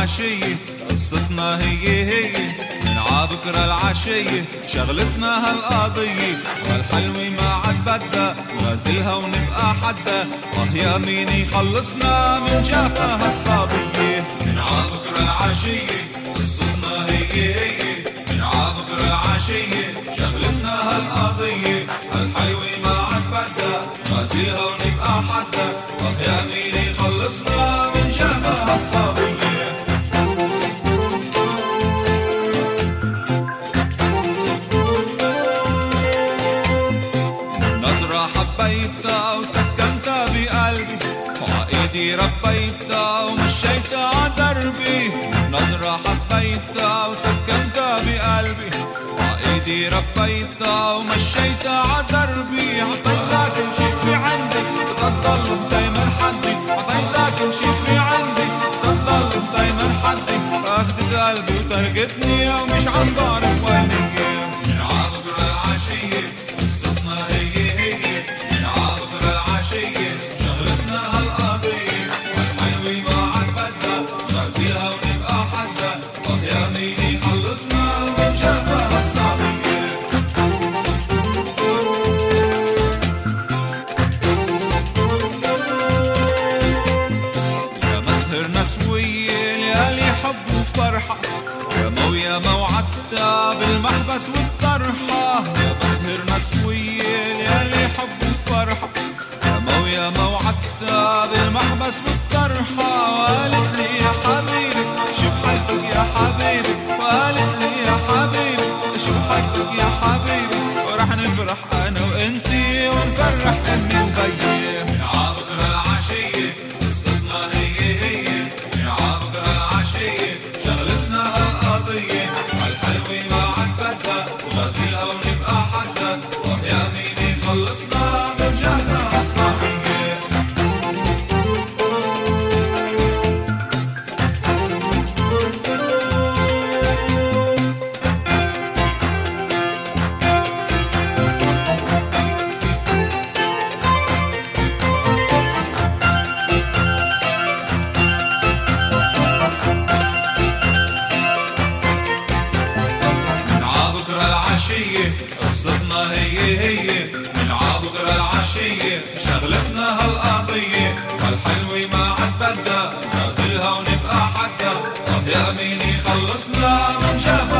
العشية قصتنا هي من عبكرة العشية شغلتنا هالقضية والحلوة ما عاد بدها نغازلها ونبقى حدا يا مين يخلصنا من جافة هالصبية من عبكرة العشية قصتنا هي من عبكرة العشية شغلتنا هالقضية والحلوة ما عاد بدها نغازلها ونبقى حدا يا مين يخلصنا من جافة هالصبية حبيتها وسكنتها بقلبي وعقيدي ربيتها ومشيتها عدربي نظرة حبيتها وسكنتها بقلبي وعقيدي ربيتها ومشيتها عدربي عطيتها كل شي في عندي تضل دايما حدي عطيتها كل شي في عندي تضل دايما حدي اخدت قلبي وتركتني ومش عم بعرف وين هي من عبكرة العشية قصتنا هي شغلتنا هالقضية والحلوة ما عاد بدها نغازلها ونبقى حدا يا مين يخلصنا من جافة هالصبية يا مسهرنا سوية ليالي حب وفرحة يا مويا موعدتها بالمحبس والطرحة يا مسهرنا سوية ليالي حب وفرحة ويا موعدتها بالمحبس والطرحة وقالت لي يا حبيبي شو بحبك يا حبيبي وقالت لي يا حبيبي شو بحبك يا حبيبي ورح نفرح أنا وإنتي ونفرح أمي وبيي من عبكرة العشية قصتنا هي من عبكرة العشية شغلتنا هالقضية والحلوة ما عاد بدها نغازلها ونبقى حدا يا مين يخلصنا من جافة هالصبية قصتنا هي من عبكرة العشية شغلتنا هالقضية والحلوة ما عاد بدها نغازلها ونبقى حدا يا مين يخلصنا من جافة